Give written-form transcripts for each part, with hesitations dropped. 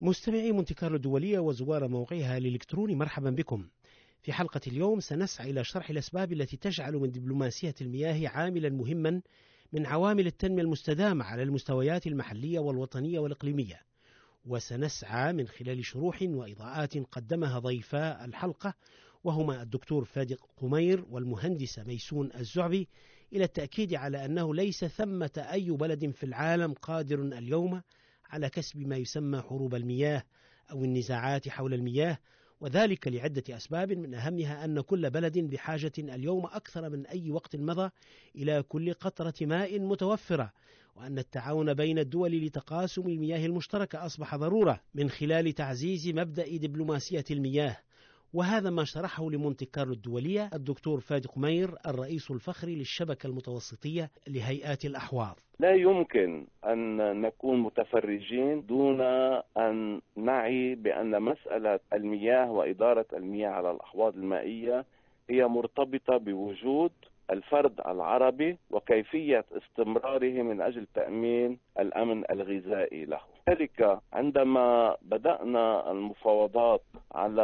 مستمعي مونتي كارلو الدولية وزوار موقعها الإلكتروني، مرحبا بكم. في حلقة اليوم سنسعى إلى شرح الأسباب التي تجعل من دبلوماسية المياه عاملا مهما من عوامل التنمية المستدامة على المستويات المحلية والوطنية والإقليمية، وسنسعى من خلال شروح وإضاءات قدمها ضيفا الحلقة وهما الدكتور فادق قمير والمهندسة ميسون الزعبي إلى التأكيد على أنه ليس ثمة أي بلد في العالم قادر اليوم على كسب ما يسمى حروب المياه أو النزاعات حول المياه، وذلك لعدة أسباب، من أهمها أن كل بلد بحاجة اليوم أكثر من أي وقت مضى إلى كل قطرة ماء متوفرة، وأن التعاون بين الدول لتقاسم المياه المشتركة أصبح ضرورة من خلال تعزيز مبدأ دبلوماسية المياه. وهذا ما شرحه لمونتي كارلو الدولية الدكتور فادق قمير الرئيس الفخري للشبكة المتوسطية لهيئات الأحواض. لا يمكن أن نكون متفرجين دون أن نعي بأن مسألة المياه وإدارة المياه على الأحواض المائية هي مرتبطة بوجود الفرد العربي وكيفية استمراره من أجل تأمين الأمن الغذائي له. ذلك عندما بدأنا المفاوضات على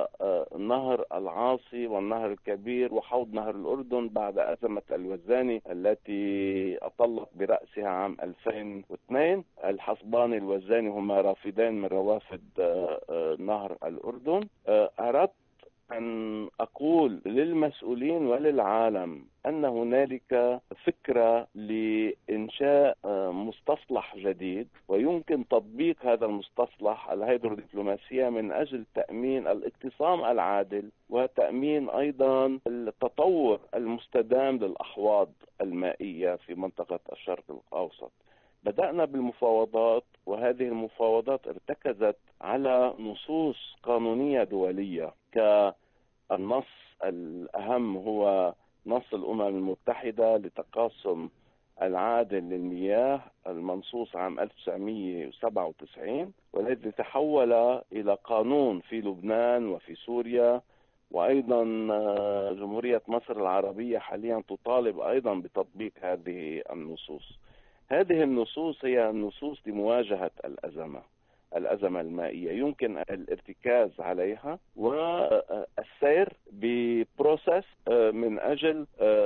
نهر العاصي والنهر الكبير وحوض نهر الأردن بعد أزمة الوزاني التي أطلت برأسها عام 2002، الحصباني الوزاني هما رافدين من روافد نهر الأردن، أردت أن أقول للمسؤولين وللعالم أن هنالك فكرة لإنشاء مستصلح جديد، ويمكن تطبيق هذا المستصلح الهيدرودبلوماسية من أجل تأمين الاقتسام العادل وتأمين أيضا التطور المستدام للأحواض المائية في منطقة الشرق الأوسط. بدأنا بالمفاوضات، وهذه المفاوضات ارتكزت على نصوص قانونية دولية، كالنص الأهم هو نص الأمم المتحدة لتقاسم العادل للمياه المنصوص عام 1997، والذي تحول إلى قانون في لبنان وفي سوريا، وأيضا جمهورية مصر العربية حاليا تطالب أيضا بتطبيق هذه النصوص. هذه النصوص هي النصوص لمواجهة الأزمة المائية، يمكن الارتكاز عليها والسير ببروسس من أجل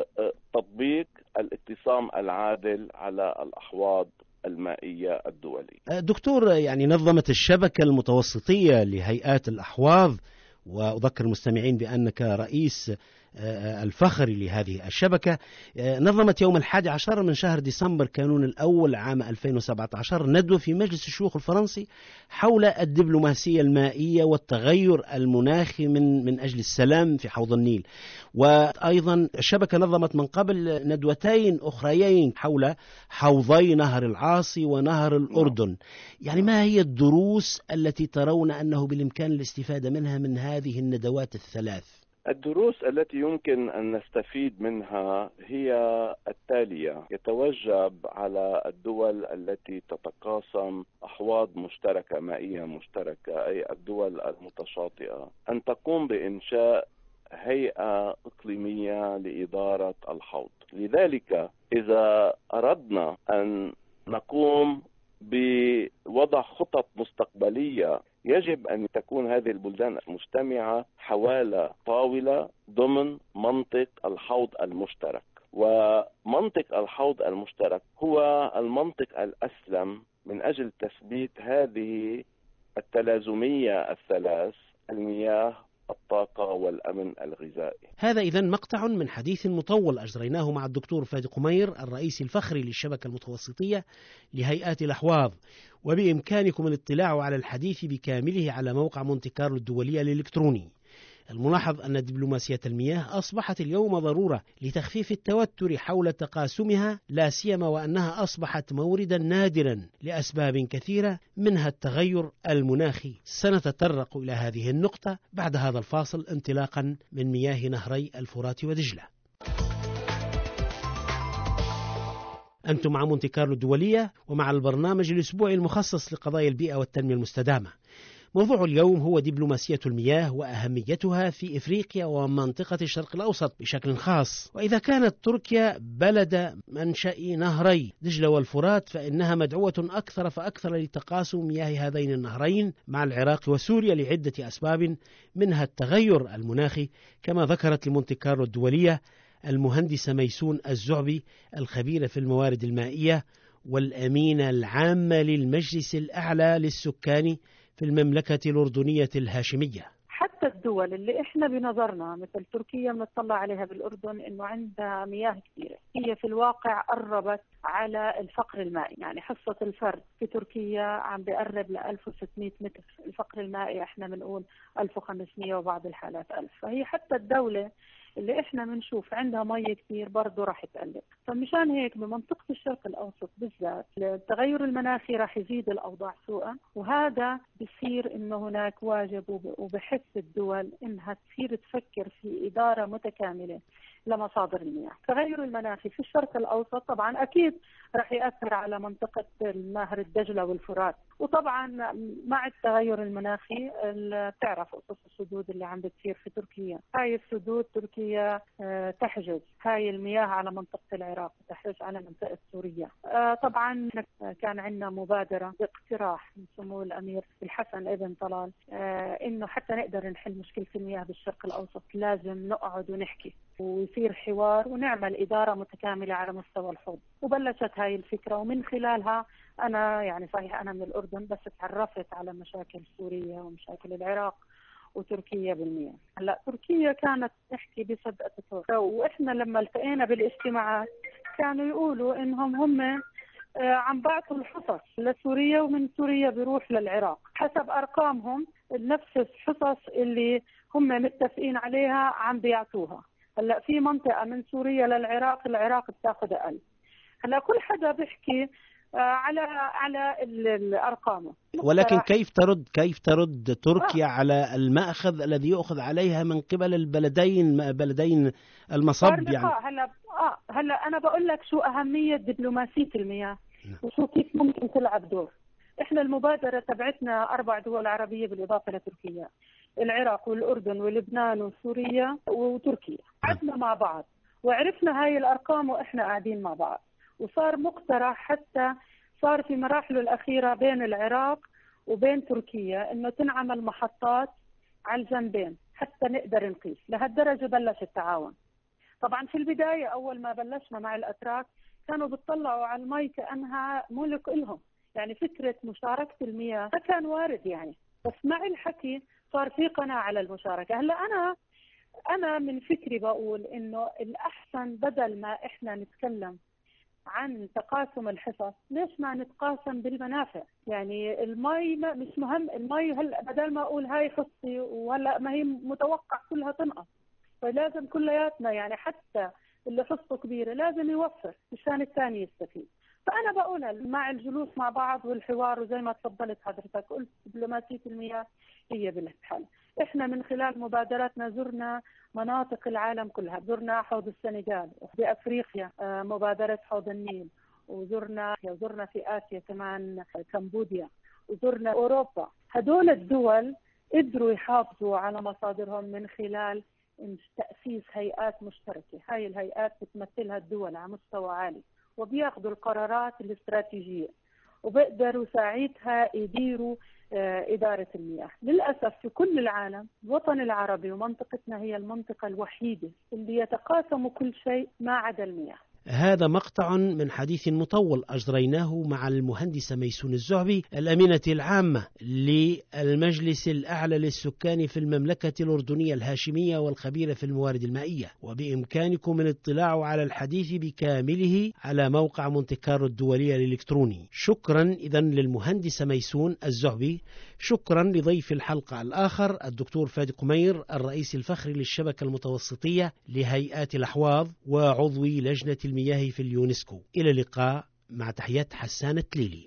تطبيق الاقتسام العادل على الأحواض المائية الدولية. دكتور، نظمت الشبكة المتوسطية لهيئات الأحواض، وأذكر المستمعين بأنك رئيس الفخري لهذه الشبكة، نظمت يوم 11 من شهر ديسمبر كانون الأول عام 2017 ندوة في مجلس الشيوخ الفرنسي حول الدبلوماسية المائية والتغير المناخي من أجل السلام في حوض النيل. وأيضا الشبكة نظمت من قبل ندوتين أخريين حول حوضي نهر العاصي ونهر الأردن. ما هي الدروس التي ترون أنه بالإمكان الاستفادة منها من هذه الندوات الثلاث؟ الدروس التي يمكن أن نستفيد منها هي التالية: يتوجب على الدول التي تتقاسم أحواض مشتركة مائية مشتركة، أي الدول المتشاطئة، أن تقوم بإنشاء هيئة إقليمية لإدارة الحوض. لذلك إذا أردنا أن نقوم بوضع خطط مستقبلية، يجب أن تكون هذه البلدان مجتمعة حول طاولة ضمن منطق الحوض المشترك. ومنطق الحوض المشترك هو المنطق الأسلم من أجل تثبيت هذه التلازمية الثلاث: المياه، الطاقة، والأمن الغذائي. هذا إذن مقطع من حديث مطول أجريناه مع الدكتور فادق قمير الرئيس الفخري للشبكة المتوسطية لهيئات الأحواض، وبإمكانكم الاطلاع على الحديث بكامله على موقع مونتي كارلو الدولية الإلكتروني. الملاحظ أن دبلوماسية المياه أصبحت اليوم ضرورة لتخفيف التوتر حول تقاسمها، لا سيما وأنها أصبحت موردا نادرا لأسباب كثيرة منها التغير المناخي. سنتطرق إلى هذه النقطة بعد هذا الفاصل انطلاقا من مياه نهري الفرات ودجلة. أنتم مع مونتي كارلو الدولية ومع البرنامج الأسبوعي المخصص لقضايا البيئة والتنمية المستدامة. موضوع اليوم هو دبلوماسية المياه وأهميتها في إفريقيا ومنطقة الشرق الأوسط بشكل خاص. وإذا كانت تركيا بلد منشأ نهري دجلة والفرات، فإنها مدعوة أكثر فأكثر لتقاسم مياه هذين النهرين مع العراق وسوريا لعدة أسباب، منها التغير المناخي كما ذكرت لمونتي كارلو الدولية المهندسة ميسون الزعبي الخبيرة في الموارد المائية والأمينة العامة للمجلس الأعلى للسكان في المملكة الأردنية الهاشمية. حتى الدول اللي احنا بنظرنا مثل تركيا بنطلع عليها بالأردن انه عندها مياه كثيرة، هي في الواقع قربت على الفقر المائي. يعني حصة الفرد في تركيا عم بيقرب ل 1600 متر، الفقر المائي احنا بنقول 1500 وبعض الحالات 1000. فهي حتى الدولة اللي احنا بنشوف عندها مية كثير برضه راح تقلق. فمشان هيك بمنطقة الشرق الأوسط بالذات التغير المناخي راح يزيد الأوضاع سوءا، وهذا بصير انه هناك واجب وبحث الدول انها تصير تفكر في إدارة متكاملة لمصادر المياه. التغير المناخي في الشرق الأوسط طبعا أكيد راح يأثر على منطقة نهر الدجلة والفرات، وطبعا مع التغير المناخي بتعرف قصص السدود اللي عم بتصير في تركيا. هاي السدود تركيا تحجز هاي المياه على منطقة العراق وتحجز على منطقة سوريا. طبعا كان عندنا مبادرة باقتراح من سمو الأمير الحسن ابن طلال إنه حتى نقدر نحل مشكلة المياه بالشرق الأوسط لازم نقعد ونحكي ويصير حوار ونعمل إدارة متكاملة على مستوى الحوض. وبلشت هاي الفكرة، ومن خلالها أنا يعني صحيح أنا من الأردن بس تعرفت على مشاكل سوريا ومشاكل العراق وتركيا بالمياه. هلا تركيا كانت تحكي بصدق تركيا، وإحنا لما التقينا بالاجتماعات كانوا يقولوا إنهم هم عم بعثوا الحصص لسوريا ومن سوريا بيروح للعراق حسب أرقامهم، نفس الحصص اللي هم متفقين عليها عم بيعطوها. هلا في منطقة من سوريا للعراق العراق بتاخذ أقل. هلا كل حدا بيحكي على الأرقام. ولكن كيف ترد تركيا على المأخذ الذي يؤخذ عليها من قبل بلدين المصب؟ يعني هلا أنا بقول لك شو أهمية دبلوماسية المياه وشو كيف ممكن تلعب دور. إحنا المبادرة تبعتنا 4 دول عربية بالإضافة لتركيا، العراق والأردن ولبنان وسوريا وتركيا. قعدنا مع بعض وعرفنا هاي الأرقام وإحنا قاعدين مع بعض، وصار مقترح حتى صار في مراحله الأخيرة بين العراق وبين تركيا إنه تنعمل محطات على الجنبين حتى نقدر نقيس. لهالدرجة بلش التعاون. طبعا في البداية أول ما بلشنا مع الأتراك كانوا بيطلعوا على المي كأنها ملك إلهم، يعني فكرة مشاركة المياه ما كان وارد يعني، بس مع الحكي صار في قناعة على المشاركة. هلا أنا من فكري بقول إنه الأحسن بدل ما إحنا نتكلم عن تقاسم الحصص ليش ما نتقاسم بالمنافع؟ يعني المي مش مهم، المي هلا بدل ما أقول هاي حصتي وهلا ما هي متوقع كلها تنقص، فلازم كلياتنا يعني حتى اللي حصته كبيرة لازم يوفر مشان الثاني يستفيد. فأنا بقول مع الجلوس مع بعض والحوار، وزي ما تفضلت حضرتك قلت دبلوماسية المياه هي بالحل. إحنا من خلال مبادراتنا زرنا مناطق العالم كلها، زرنا حوض السنغال وفي أفريقيا مبادرة حوض النيل، وزرنا في آسيا كمان كمبوديا، وزرنا أوروبا. هدول الدول قدروا يحافظوا على مصادرهم من خلال تأسيس هيئات مشتركة. هاي الهيئات بتمثلها الدول على مستوى عالي وبياخذوا القرارات الاستراتيجية وبقدروا ساعتها يديروا إدارة المياه. للأسف في كل العالم الوطن العربي ومنطقتنا هي المنطقة الوحيدة اللي يتقاسم كل شيء ما عدا المياه. هذا مقطع من حديث مطول أجريناه مع المهندسة ميسون الزعبي الأمينة العامة للمجلس الأعلى للسكان في المملكة الأردنية الهاشمية والخبيرة في الموارد المائية. وبإمكانكم الاطلاع على الحديث بكامله على موقع مونتي كارلو الدولي الإلكتروني. شكرا إذن للمهندسة ميسون الزعبي. شكرا لضيف الحلقة الآخر الدكتور فادي قمير الرئيس الفخري للشبكة المتوسطية لهيئات الأحواض وعضو لجنة المياه في اليونسكو. إلى اللقاء، مع تحيات حسان التليلي.